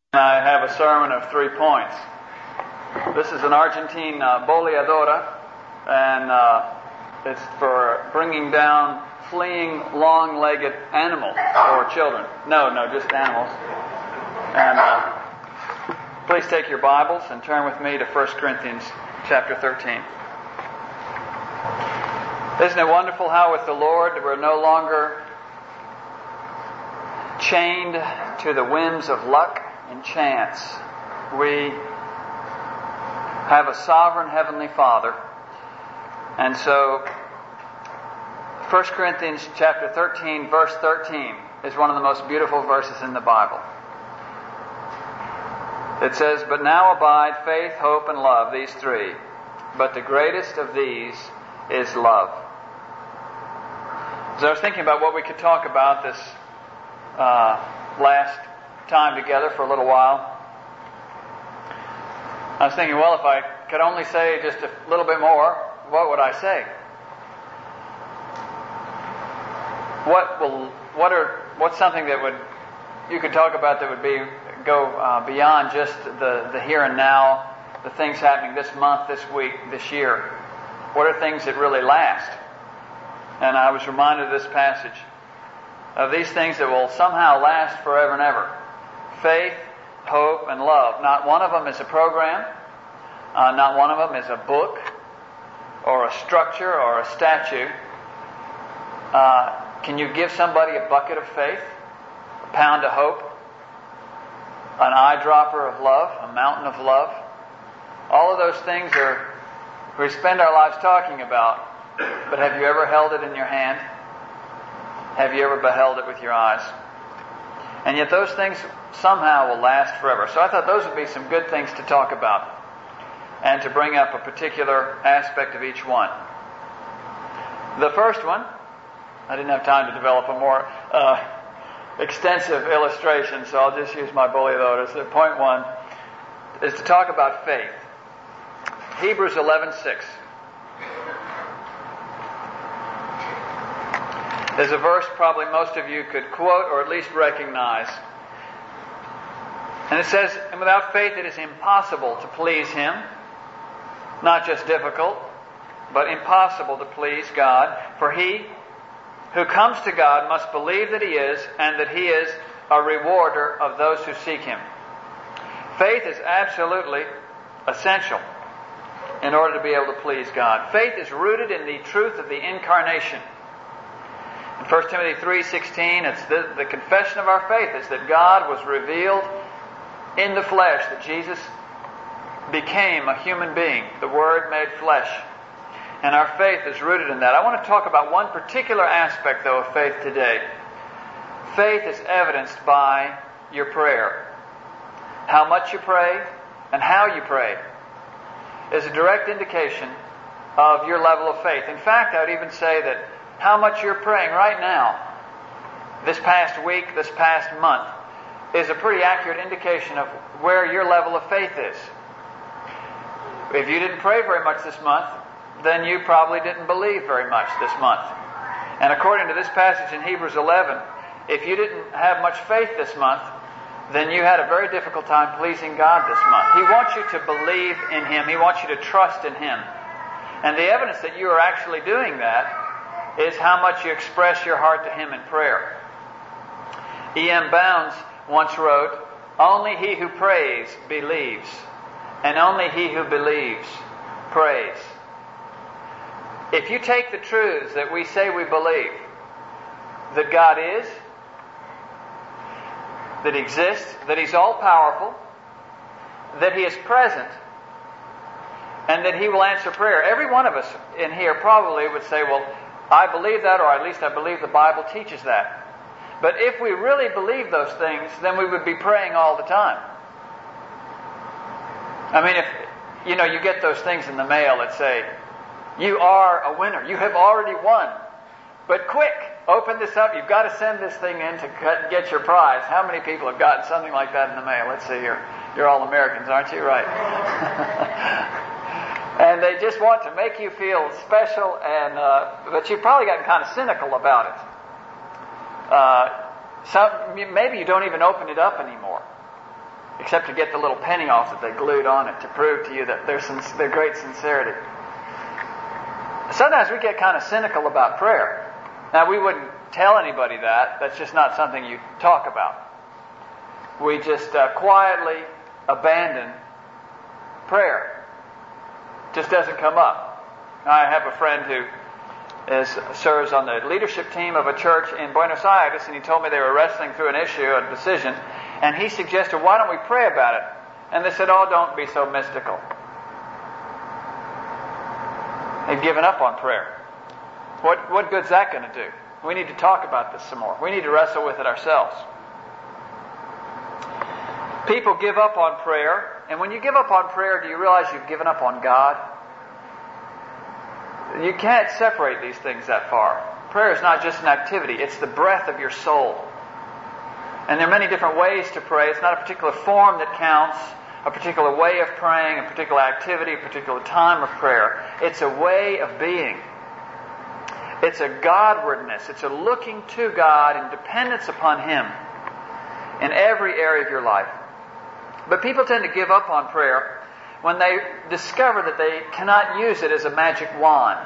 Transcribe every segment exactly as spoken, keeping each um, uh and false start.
I have a sermon of three points. This is an Argentine uh, boleadora, and uh, it's for bringing down fleeing long-legged animals or children. No, no, just animals. And uh, please take your Bibles and turn with me to First Corinthians chapter thirteen. Isn't it wonderful how with the Lord we're no longer chained to the whims of luck and chance. We have a sovereign Heavenly Father. And so First Corinthians chapter thirteen, verse thirteen is one of the most beautiful verses in the Bible. It says, "But now abide faith, hope, and love, these three. But the greatest of these is love." As I was thinking about what we could talk about this uh, last time together for a little while, I was thinking, well, if I could only say just a little bit more, what would I say? What will, what are, what's something that would, you could talk about that would be, go uh, beyond just the, the here and now, the things happening this month, this week, this year? What are things that really last? And I was reminded of this passage, of these things that will somehow last forever and ever. Faith, hope, and love. Not one of them is a program. Uh, not one of them is a book or a structure or a statue. Uh, can you give somebody a bucket of faith, a pound of hope, an eyedropper of love, a mountain of love? All of those things are we spend our lives talking about. But have you ever held it in your hand? Have you ever beheld it with your eyes? And yet those things somehow will last forever. So I thought those would be some good things to talk about and to bring up a particular aspect of each one. The first one, I didn't have time to develop a more uh, extensive illustration, so I'll just use my boleadoras. So point one is to talk about faith. Hebrews eleven six. There's a verse probably most of you could quote or at least recognize. And it says, "And without faith it is impossible to please Him." Not just difficult, but impossible to please God. "For he who comes to God must believe that He is, and that He is a rewarder of those who seek Him." Faith is absolutely essential in order to be able to please God. Faith is rooted in the truth of the incarnation. In First Timothy three sixteen, it's the, the confession of our faith is that God was revealed in the flesh, that Jesus became a human being, the Word made flesh. And our faith is rooted in that. I want to talk about one particular aspect, though, of faith today. Faith is evidenced by your prayer. How much you pray and how you pray is a direct indication of your level of faith. In fact, I would even say that how much you're praying right now, this past week, this past month, is a pretty accurate indication of where your level of faith is. If you didn't pray very much this month, then you probably didn't believe very much this month. And according to this passage in Hebrews eleven, if you didn't have much faith this month, then you had a very difficult time pleasing God this month. He wants you to believe in Him. He wants you to trust in Him. And the evidence that you are actually doing that is how much you express your heart to Him in prayer. E M Bounds once wrote, "Only he who prays believes, and only he who believes prays." If you take the truths that we say we believe, that God is, that He exists, that He's all-powerful, that He is present, and that He will answer prayer, every one of us in here probably would say, well, I believe that, or at least I believe the Bible teaches that. But if we really believe those things, then we would be praying all the time. I mean, if, you know, you get those things in the mail that say, "You are a winner. You have already won. But quick, open this up. You've got to send this thing in to get your prize." How many people have gotten something like that in the mail? Let's see here. You're all Americans, aren't you? Right. And they just want to make you feel special, and uh, but you've probably gotten kind of cynical about it. Uh, some, maybe you don't even open it up anymore. except to get the little penny off that they glued on it to prove to you that their, their great sincerity. Sometimes we get kind of cynical about prayer. Now, we wouldn't tell anybody that. That's just not something you talk about. We just uh, quietly abandon prayer. Just doesn't come up. I have a friend who is, serves on the leadership team of a church in Buenos Aires, and he told me they were wrestling through an issue, a decision, and he suggested, why don't we pray about it? And they said, oh, don't be so mystical. They've given up on prayer. What, what good's that going to do? We need to talk about this some more. We need to wrestle with it ourselves. People give up on prayer, and when you give up on prayer, do you realize you've given up on God? You can't separate these things that far. Prayer is not just an activity, it's the breath of your soul. And there are many different ways to pray. It's not a particular form that counts, a particular way of praying, a particular activity, a particular time of prayer. It's a way of being. It's a Godwardness. It's a looking to God and dependence upon Him in every area of your life. But people tend to give up on prayer when they discover that they cannot use it as a magic wand.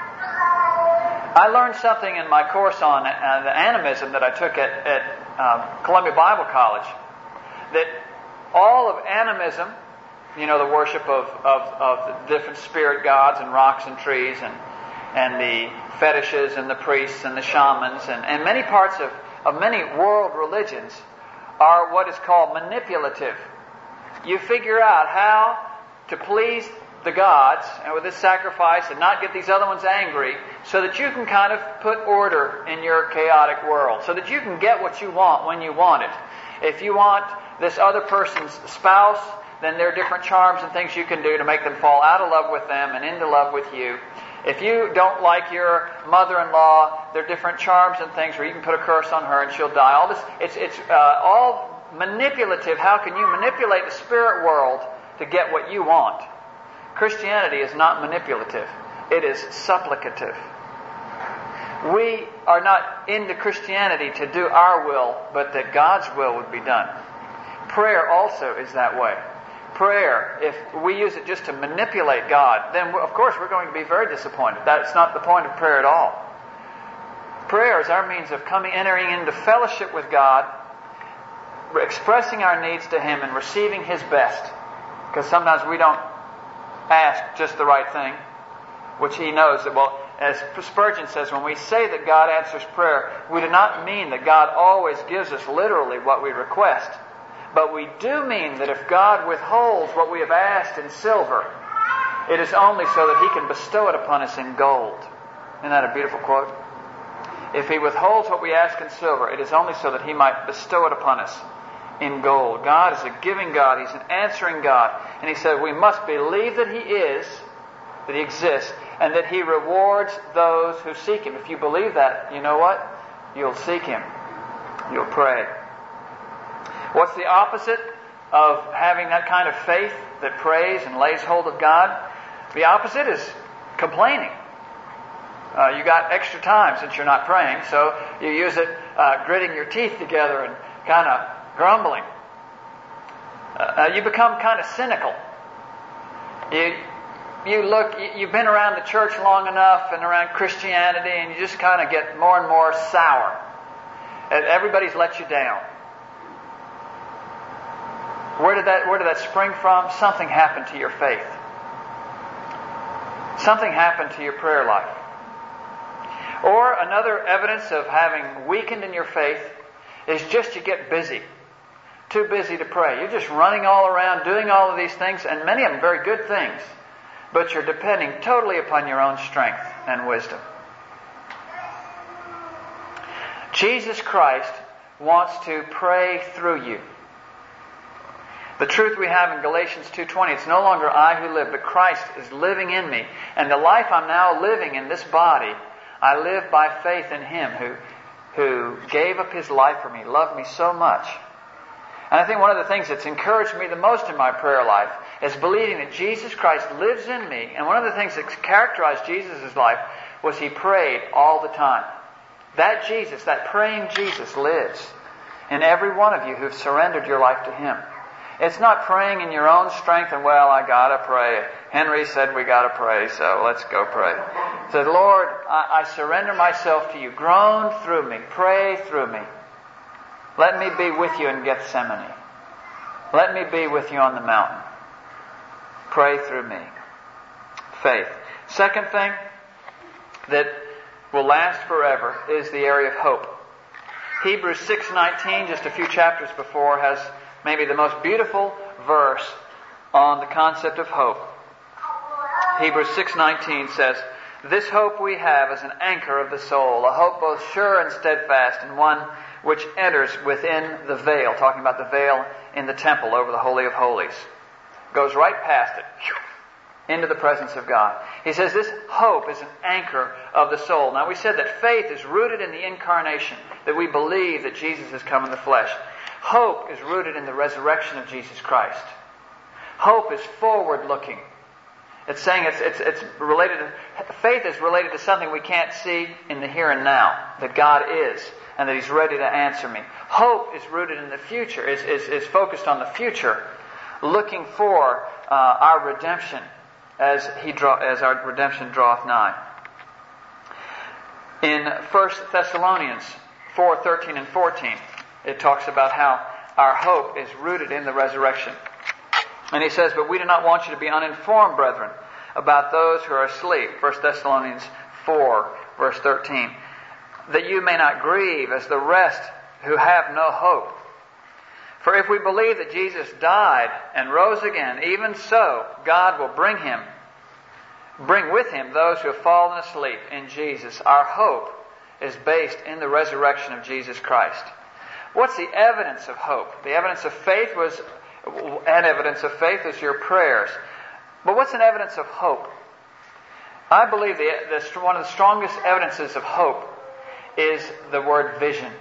I learned something in my course on uh, the animism that I took at, at um, Columbia Bible College, that all of animism, you know, the worship of, of, of the different spirit gods and rocks and trees and, and the fetishes and the priests and the shamans and, and many parts of, of many world religions are what is called manipulative. You figure out how to please the gods and with this sacrifice and not get these other ones angry so that you can kind of put order in your chaotic world, so that you can get what you want when you want it. If you want this other person's spouse, then there are different charms and things you can do to make them fall out of love with them and into love with you. If you don't like your mother-in-law, there are different charms and things where you can put a curse on her and she'll die. All this, it's, it's uh, all manipulative. How can you manipulate the spirit world to get what you want? Christianity is not manipulative. It is supplicative. We are not into Christianity to do our will, but that God's will would be done. Prayer also is that way. Prayer, if we use it just to manipulate God, then of course we're going to be very disappointed. That's not the point of prayer at all. Prayer is our means of coming, entering into fellowship with God, expressing our needs to Him and receiving His best. Because sometimes we don't ask just the right thing, which He knows that, well, as Spurgeon says, when we say that God answers prayer, we do not mean that God always gives us literally what we request. But we do mean that if God withholds what we have asked in silver, it is only so that He can bestow it upon us in gold. Isn't that a beautiful quote? If He withholds what we ask in silver, it is only so that He might bestow it upon us in gold. God is a giving God. He's an answering God. And He said we must believe that He is, that He exists, and that He rewards those who seek Him. If you believe that, you know what? You'll seek Him. You'll pray. What's the opposite of having that kind of faith that prays and lays hold of God? The opposite is complaining. Uh, you got extra time since you're not praying, so you use it uh, gritting your teeth together and kind of grumbling. Uh, you become kind of cynical. You you look. You've been around the church long enough and around Christianity, and you just kind of get more and more sour. And everybody's let you down. Where did that Where did that spring from? Something happened to your faith. Something happened to your prayer life. Or another evidence of having weakened in your faith is just you get busy. Too busy to pray. You're just running all around doing all of these things, and many of them very good things, but you're depending totally upon your own strength and wisdom. Jesus Christ wants to pray through you. The truth we have in Galatians two twenty, it's no longer I who live, but Christ is living in me. And the life I'm now living in this body, I live by faith in Him who, who gave up His life for me, loved me so much. And I think one of the things that's encouraged me the most in my prayer life is believing that Jesus Christ lives in me. And one of the things that characterized Jesus' life was He prayed all the time. That Jesus, that praying Jesus lives in every one of you who've surrendered your life to Him. It's not praying in your own strength and, well, I gotta pray. Henry said we gotta pray, so let's go pray. He said, Lord, I, I surrender myself to you. Groan through me. Pray through me. Let me be with you in Gethsemane. Let me be with you on the mountain. Pray through me. Faith. Second thing that will last forever is the area of hope. Hebrews six nineteen, just a few chapters before, has maybe the most beautiful verse on the concept of hope. Hebrews six nineteen says, "This hope we have is an anchor of the soul, a hope both sure and steadfast, and one which enters within the veil," talking about the veil in the temple over the Holy of Holies. Goes right past it, into the presence of God. He says this hope is an anchor of the soul. Now we said that faith is rooted in the incarnation, that we believe that Jesus has come in the flesh. Hope is rooted in the resurrection of Jesus Christ. Hope is forward-looking. It's saying it's, it's, it's related to, faith is related to something we can't see in the here and now, that God is, and that He's ready to answer me. Hope is rooted in the future, is, is, is focused on the future, looking for uh, our redemption as he draw, as our redemption draweth nigh. In First Thessalonians four thirteen and fourteen, it talks about how our hope is rooted in the resurrection. And he says, "But we do not want you to be uninformed, brethren, about those who are asleep." First Thessalonians four, verse thirteen. "That you may not grieve as the rest who have no hope. For if we believe that Jesus died and rose again, even so God will bring him, bring with him those who have fallen asleep in Jesus." Our hope is based in the resurrection of Jesus Christ. What's the evidence of hope? The evidence of faith was, an evidence of faith is your prayers. But what's an evidence of hope? I believe the, the, one of the strongest evidences of hope is the word vision.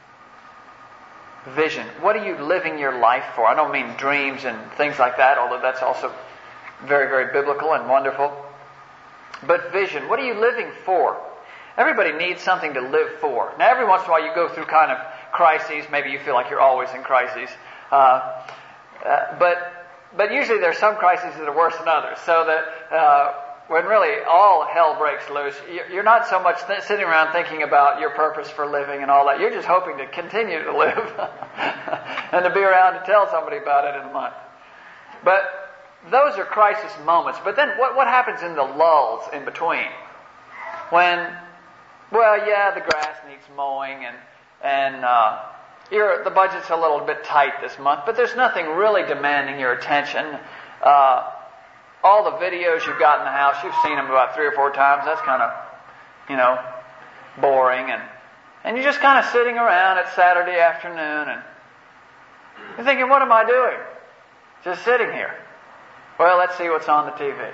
Vision. What are you living your life for? I don't mean dreams and things like that, although that's also very, very biblical and wonderful. But vision. What are you living for? Everybody needs something to live for. Now, every once in a while you go through kind of crises. Maybe you feel like you're always in crises. Uh, uh, but but usually there's some crises that are worse than others. So that uh, when really all hell breaks loose, you're not so much th- sitting around thinking about your purpose for living and all that. You're just hoping to continue to live and to be around to tell somebody about it in a month. But those are crisis moments. But then what, what happens in the lulls in between? When, well, yeah, the grass needs mowing and, and uh, you're, the budget's a little bit tight this month, but there's nothing really demanding your attention. Uh, all the videos you've got in the house, you've seen them about three or four times. That's kind of, you know, boring. And, and you're just kind of sitting around at Saturday afternoon and you're thinking, what am I doing? Just sitting here. Well, let's see what's on the T V.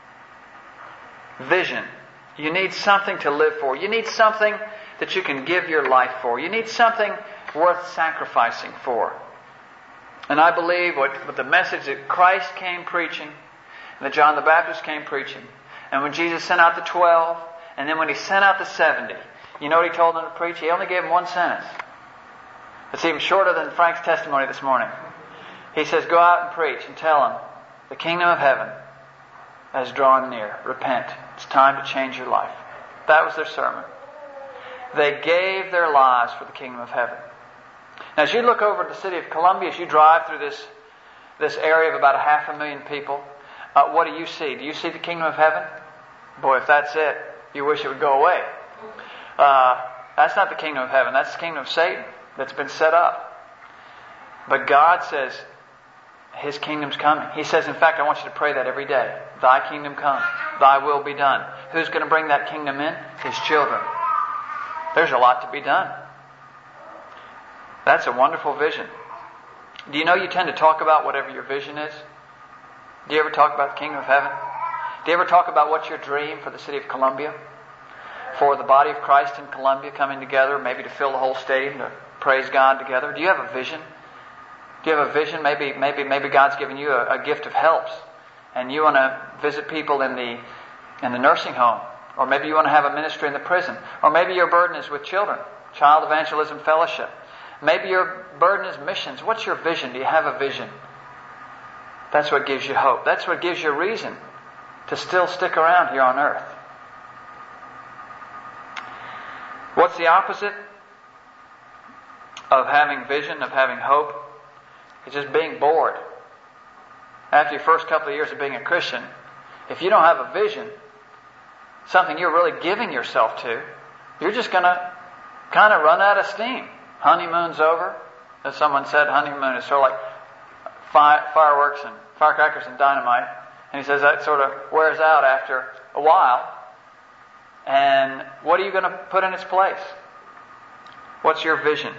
Vision. You need something to live for. You need something that you can give your life for. You need something worth sacrificing for. And I believe what, what the message that Christ came preaching, and that John the Baptist came preaching, and when Jesus sent out the twelve, and then when He sent out the seventy, you know what He told them to preach? He only gave them one sentence. It's even shorter than Frank's testimony this morning. He says, go out and preach and tell them, the kingdom of heaven has drawn near. Repent. It's time to change your life. That was their sermon. They gave their lives for the kingdom of heaven. Now, as you look over at the city of Columbia, as you drive through this, this area of about a half a million people, uh, what do you see? Do you see the kingdom of heaven? Boy, if that's it, you wish it would go away. Uh, that's not the kingdom of heaven. That's the kingdom of Satan that's been set up. But God says His kingdom's coming. He says, in fact, I want you to pray that every day. Thy kingdom come. Thy will be done. Who's going to bring that kingdom in? His children. There's a lot to be done. That's a wonderful vision. Do you know you tend to talk about whatever your vision is? Do you ever talk about the kingdom of heaven? Do you ever talk about what's your dream for the city of Columbia? For the body of Christ in Columbia coming together, maybe to fill the whole stadium, to praise God together? Do you have a vision? Do you have a vision? Maybe, maybe, maybe God's given you a, a gift of helps, and you want to visit people in the in the nursing home, or maybe you want to have a ministry in the prison, or maybe your burden is with children, Child Evangelism Fellowship. Maybe your burden is missions. What's your vision? Do you have a vision? That's what gives you hope. That's what gives you a reason to still stick around here on earth. What's the opposite of having vision, of having hope? It's just being bored. After your first couple of years of being a Christian, if you don't have a vision, something you're really giving yourself to, you're just going to kind of run out of steam. Honeymoon's over. As someone said, honeymoon is sort of like fi- fireworks and firecrackers and dynamite. And he says that sort of wears out after a while. And what are you going to put in its place? What's your vision?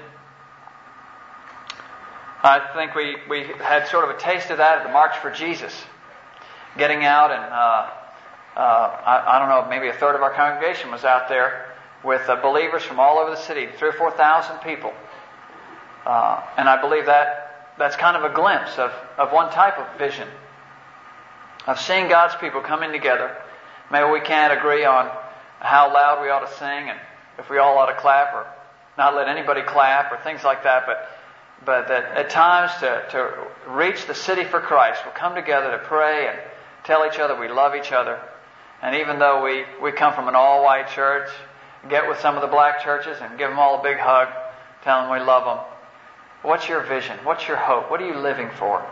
I think we, we had sort of a taste of that at the March for Jesus. Getting out and, uh, uh, I, I don't know, maybe a third of our congregation was out there with uh, believers from all over the city, three or four thousand people. Uh, and I believe that that's kind of a glimpse of, of one type of vision. Of seeing God's people coming together. Maybe we can't agree on how loud we ought to sing and if we all ought to clap or not let anybody clap or things like that, but but that at times to, to reach the city for Christ, we'll come together to pray and tell each other we love each other. And even though we, we come from an all-white church, get with some of the black churches and give them all a big hug, tell them we love them. What's your vision? What's your hope? What are you living for?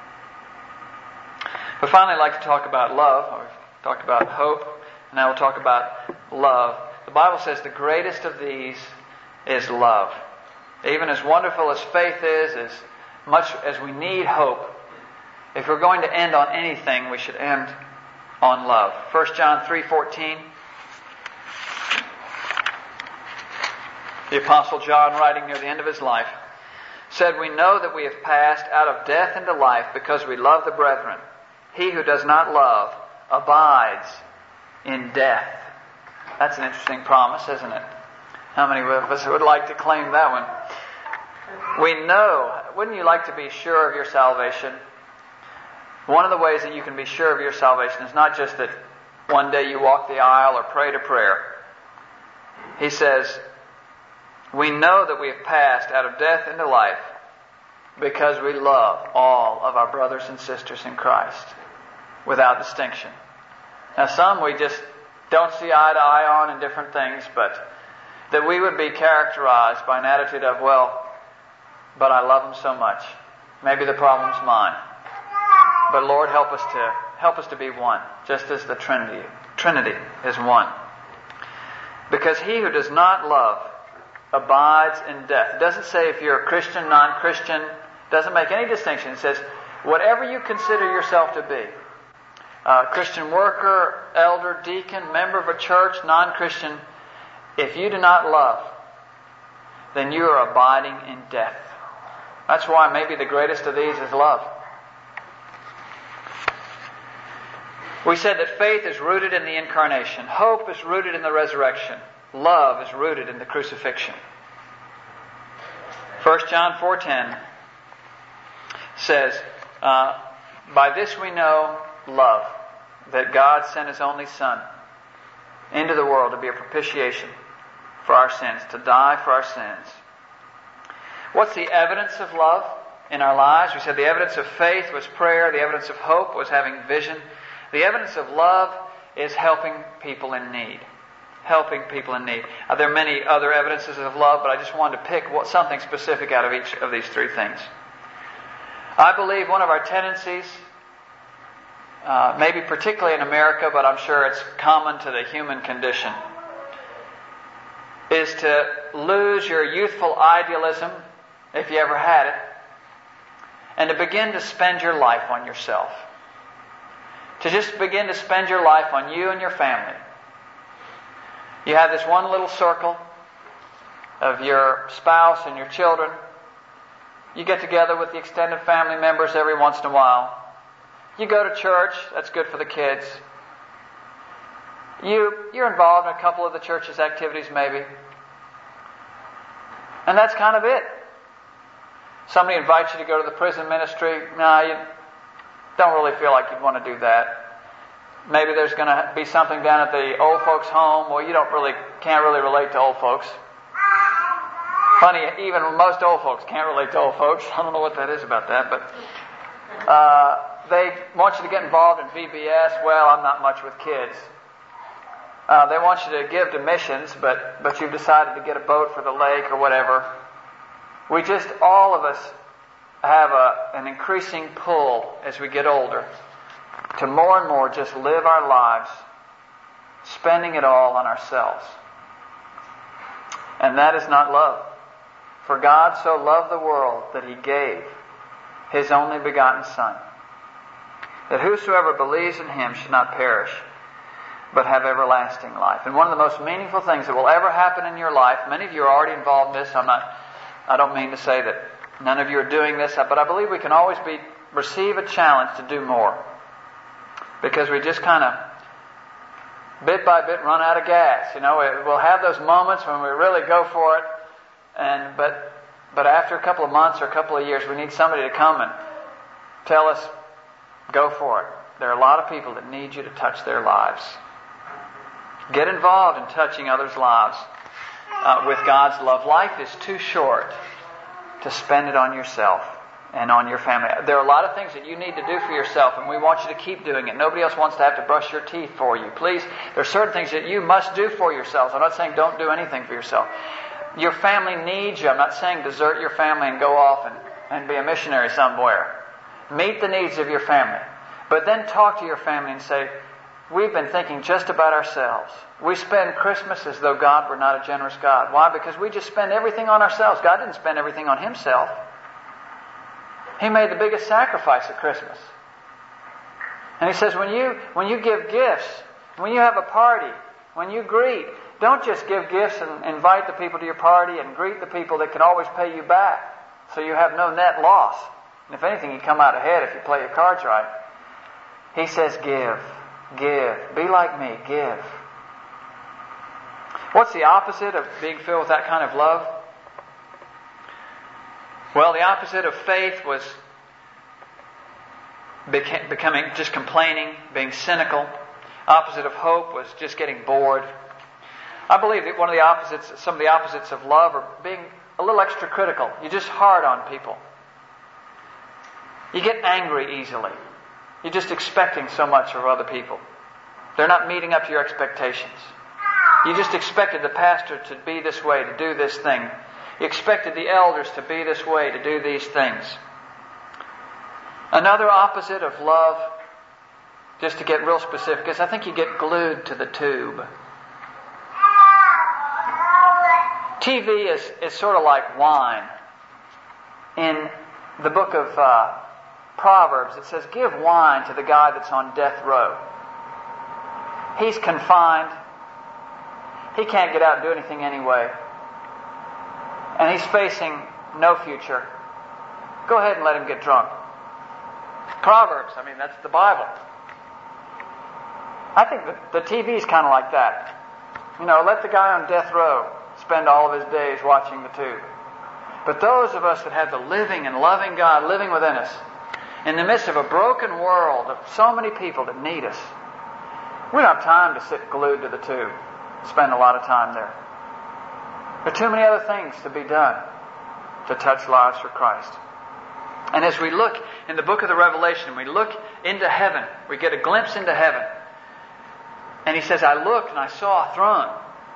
But finally, I'd like to talk about love. We've talked about hope, and now we'll talk about love. The Bible says the greatest of these is love. Even as wonderful as faith is, as much as we need hope, if we're going to end on anything, we should end on love. First John three fourteen. The Apostle John, writing near the end of his life, said, "We know that we have passed out of death into life because we love the brethren. He who does not love abides in death." That's an interesting promise, isn't it? How many of us would like to claim that one? We know, wouldn't you like to be sure of your salvation? One of the ways that you can be sure of your salvation is not just that one day you walk the aisle or prayed a prayer. He says, we know that we have passed out of death into life because we love all of our brothers and sisters in Christ without distinction. Now some we just don't see eye to eye on in different things, but that we would be characterized by an attitude of, well, but I love them so much. Maybe the problem's mine. But Lord, help us to help us to be one, just as the Trinity Trinity is one. Because he who does not love abides in death. It doesn't say if you're a Christian, non-Christian. It doesn't make any distinction. It says whatever you consider yourself to be, uh, Christian worker, elder, deacon, member of a church, non-Christian, if you do not love, then you are abiding in death. That's why maybe the greatest of these is love. We said that faith is rooted in the incarnation. Hope is rooted in the resurrection. Love is rooted in the crucifixion. First John four ten says, uh, by this we know love, that God sent His only Son into the world to be a propitiation for our sins, to die for our sins. What's the evidence of love in our lives? We said the evidence of faith was prayer. The evidence of hope was having vision. The evidence of love is helping people in need. Helping people in need. Uh, there are many other evidences of love, but I just wanted to pick what, something specific out of each of these three things. I believe one of our tendencies, uh, maybe particularly in America, but I'm sure it's common to the human condition, is to lose your youthful idealism, if you ever had it, and to begin to spend your life on yourself. To just begin to spend your life on you and your family. You have this one little circle of your spouse and your children. You get together with the extended family members every once in a while. You go to church, that's good for the kids. You, you're involved in a couple of the church's activities maybe. And that's kind of it. Somebody invites you to go to the prison ministry. No, you don't really feel like you'd want to do that. Maybe there's going to be something down at the old folks' home. Well, you don't really, can't really relate to old folks. Funny, even most old folks can't relate to old folks. I don't know what that is about that, but Uh, they want you to get involved in V B S. Well, I'm not much with kids. Uh, they want you to give to missions, but, but you've decided to get a boat for the lake or whatever. We just, all of us, have a, an increasing pull as we get older to more and more just live our lives, spending it all on ourselves. And that is not love. For God so loved the world that He gave His only begotten Son, that whosoever believes in Him should not perish, but have everlasting life. And one of the most meaningful things that will ever happen in your life, many of you are already involved in this, I'm not, I don't mean to say that none of you are doing this, but I believe we can always be receive a challenge to do more. Because we just kind of, bit by bit, run out of gas. You know, we'll have those moments when we really go for it, and but but after a couple of months or a couple of years, we need somebody to come and tell us, go for it. There are a lot of people that need you to touch their lives. Get involved in touching others' lives uh, with God's love. Life is too short to spend it on yourself and on your family. There are a lot of things that you need to do for yourself, and we want you to keep doing it. Nobody else wants to have to brush your teeth for you. Please, there are certain things that you must do for yourselves. I'm not saying don't do anything for yourself. Your family needs you. I'm not saying desert your family and go off and, and be a missionary somewhere. Meet the needs of your family. But then talk to your family and say, we've been thinking just about ourselves. We spend Christmas as though God were not a generous God. Why? Because we just spend everything on ourselves. God didn't spend everything on Himself. He made the biggest sacrifice at Christmas. And He says, when you when you give gifts, when you have a party, when you greet, don't just give gifts and invite the people to your party and greet the people that can always pay you back, so you have no net loss. And if anything, you come out ahead if you play your cards right. He says, give, give. Be like me, give. What's the opposite of being filled with that kind of love? Well, the opposite of faith was beca- becoming just complaining, being cynical. Opposite of hope was just getting bored. I believe that one of the opposites, some of the opposites of love are being a little extra critical. You're just hard on people. You get angry easily. You're just expecting so much of other people. They're not meeting up to your expectations. You just expected the pastor to be this way, to do this thing. You expected the elders to be this way, to do these things. Another opposite of love, just to get real specific, is I think you get glued to the tube. T V is, is sort of like wine. In the book of uh, Proverbs, it says, give wine to the guy that's on death row. He's confined. He can't get out and do anything anyway. And he's facing no future. Go ahead and let him get drunk. Proverbs, I mean, that's the Bible. I think that the T V is kind of like that. You know, let the guy on death row spend all of his days watching the tube. But those of us that have the living and loving God living within us, in the midst of a broken world of so many people that need us, we don't have time to sit glued to the tube, spend a lot of time there. There are too many other things to be done to touch lives for Christ. And as we look in the book of the Revelation, we look into heaven, we get a glimpse into heaven. And he says, I looked and I saw a throne.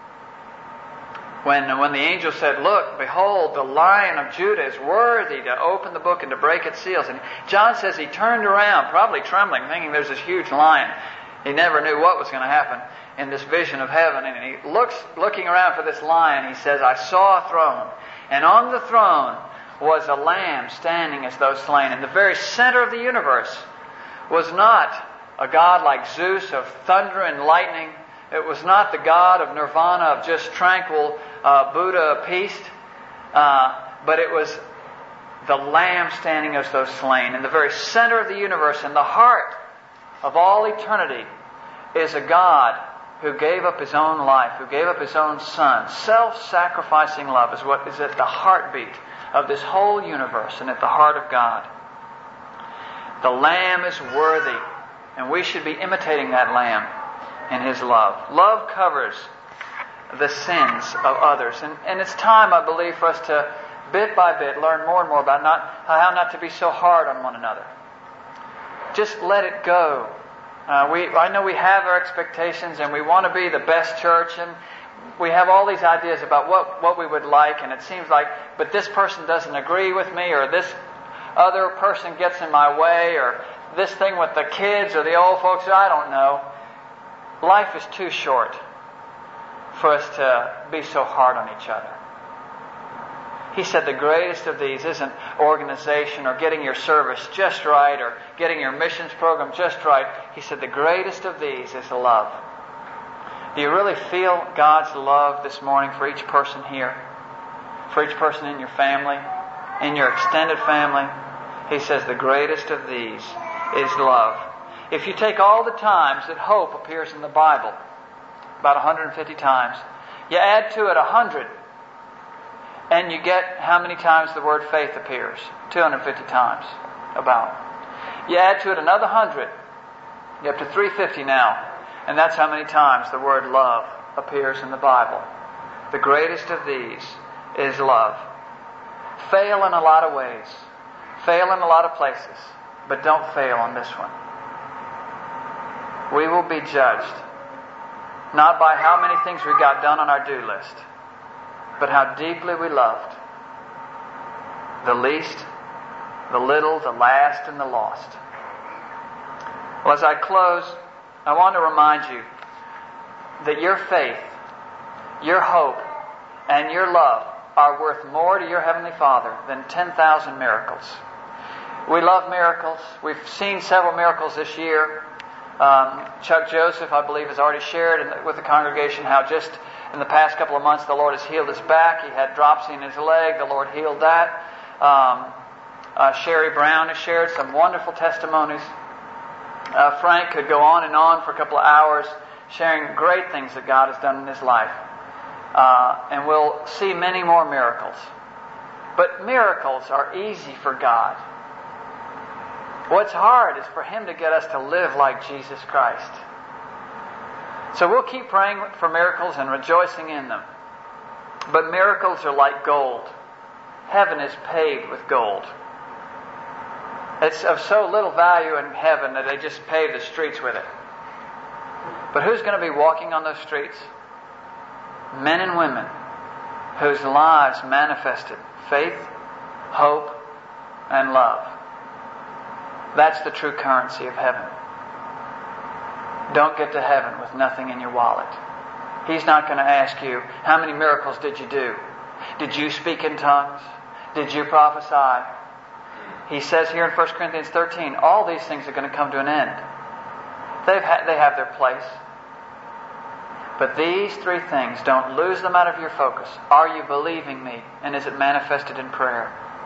When, when the angel said, look, behold, the Lion of Judah is worthy to open the book and to break its seals. And John says he turned around, probably trembling, thinking there's this huge lion. He never knew what was going to happen in this vision of heaven. And he looks, looking around for this lion, he says, I saw a throne. And on the throne was a lamb standing as though slain. In the very center of the universe was not a god like Zeus of thunder and lightning. It was not the God of nirvana, of just tranquil uh, Buddha peace, uh, but it was the Lamb standing as though slain. In the very center of the universe, in the heart of all eternity, is a God who gave up His own life, who gave up His own Son. Self-sacrificing love is what is at the heartbeat of this whole universe and at the heart of God. The Lamb is worthy, and we should be imitating that Lamb in His love. Love covers the sins of others. And, and it's time, I believe, for us to, bit by bit, learn more and more about not how not to be so hard on one another. just let it go. Uh, we, I know we have our expectations and we want to be the best church, and we have all these ideas about what, what we would like, and it seems like, but this person doesn't agree with me, or this other person gets in my way, or this thing with the kids or the old folks, I don't know. Life is too short for us to be so hard on each other. He said the greatest of these isn't organization or getting your service just right or getting your missions program just right. He said the greatest of these is love. Do you really feel God's love this morning for each person here? For each person in your family? In your extended family? He says the greatest of these is love. If you take all the times that hope appears in the Bible, about one hundred fifty times, you add to it one hundred, and you get how many times the word faith appears? two hundred fifty times, about. You add to it another one hundred, you're up to three hundred fifty now. And that's how many times the word love appears in the Bible. The greatest of these is love. Fail in a lot of ways. Fail in a lot of places. But don't fail on this one. We will be judged not by how many things we got done on our do list, but how deeply we loved the least, the little, the last, and the lost. Well, as I close, I want to remind you that your faith, your hope, and your love are worth more to your Heavenly Father than ten thousand miracles. We love miracles. We've seen several miracles this year. Um, Chuck Joseph, I believe, has already shared in the, with the congregation how just in the past couple of months the Lord has healed his back. He had dropsy in his leg. The Lord healed that. Um, uh, Sherry Brown has shared some wonderful testimonies. Uh, Frank could go on and on for a couple of hours sharing great things that God has done in his life. Uh, and we'll see many more miracles. But miracles are easy for God. What's hard is for Him to get us to live like Jesus Christ. So we'll keep praying for miracles and rejoicing in them. But miracles are like gold. Heaven is paved with gold. It's of so little value in heaven that they just pave the streets with it. But who's going to be walking on those streets? Men and women whose lives manifested faith, hope, and love. That's the true currency of heaven. Don't get to heaven with nothing in your wallet. He's not going to ask you, how many miracles did you do? Did you speak in tongues? Did you prophesy? He says here in First Corinthians thirteen, all these things are going to come to an end. They've ha- they have their place. But these three things, don't lose them out of your focus. Are you believing me? And is it manifested in prayer?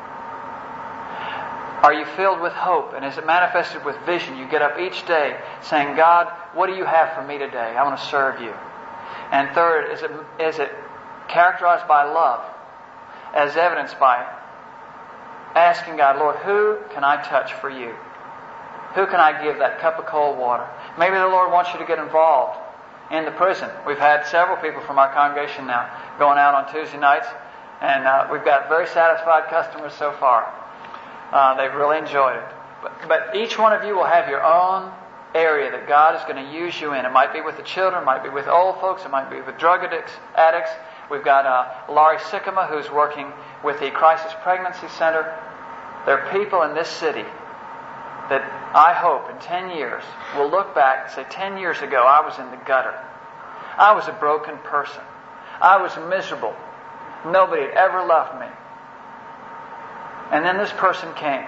Are you filled with hope? And is it manifested with vision? You get up each day saying, God, what do you have for me today? I want to serve you. And third, is it, is it characterized by love, as evidenced by asking God, Lord, who can I touch for you? Who can I give that cup of cold water? Maybe the Lord wants you to get involved in the prison. We've had several people from our congregation now going out on Tuesday nights, and uh, we've got very satisfied customers so far. Uh, they've really enjoyed it. But, but each one of you will have your own area that God is going to use you in. It might be with the children, it might be with old folks, it might be with drug addicts. addicts. We've got uh, Laurie Sycamore, who's working with the Crisis Pregnancy Center. There are people in this city that I hope in ten years will look back and say, ten years ago I was in the gutter. I was a broken person. I was miserable. Nobody had ever loved me. And then this person came.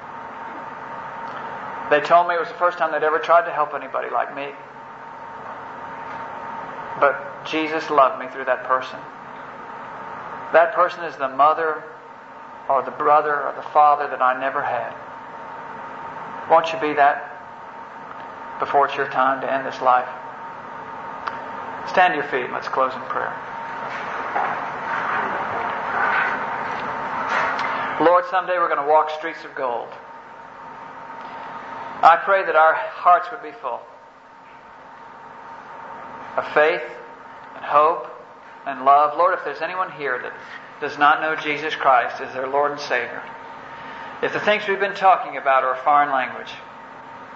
They told me it was the first time they'd ever tried to help anybody like me. But Jesus loved me through that person. That person is the mother or the brother or the father that I never had. Won't you be that before it's your time to end this life? Stand to your feet and let's close in prayer. Lord, someday we're going to walk streets of gold. I pray that our hearts would be full of faith and hope and love. Lord, if there's anyone here that does not know Jesus Christ as their Lord and Savior, if the things we've been talking about are a foreign language,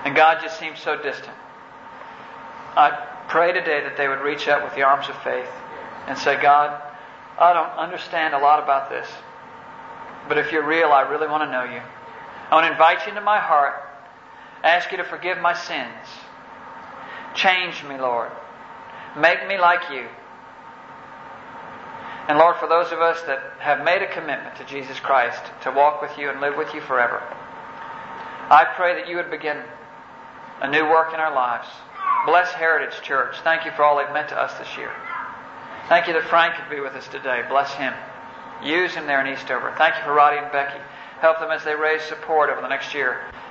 And God just seems so distant. I pray today that they would reach out with the arms of faith and say, God, I don't understand a lot about this, but if you're real, I really want to know you. I want to invite you into my heart, ask you to forgive my sins. Change me, Lord. Make me like you. And Lord, for those of us that have made a commitment to Jesus Christ to walk with you and live with you forever, I pray that you would begin a new work in our lives. Bless Heritage Church. Thank you for all they've meant to us this year. Thank you that Frank could be with us today. Bless him. Use him there in Eastover. Thank you for Roddy and Becky. Help them as they raise support over the next year.